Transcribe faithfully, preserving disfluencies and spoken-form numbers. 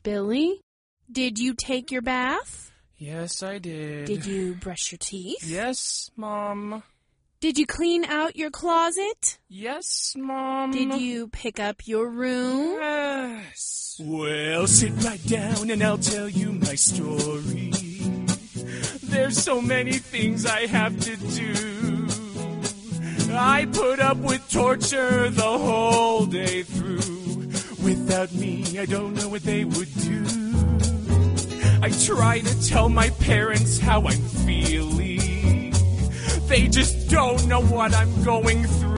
Billy. Did you take your bath? Yes, I did. Did you brush your teeth? Yes, Mom. Did you clean out your closet? Yes, Mom. Did you pick up your room? Yes. Well, sit right down and I'll tell you my story. There's so many things I have to do. I put up with torture the whole day through. Without me, I don't know what they would do. I try to tell my parents how I'm feeling. They just don't know what I'm going through.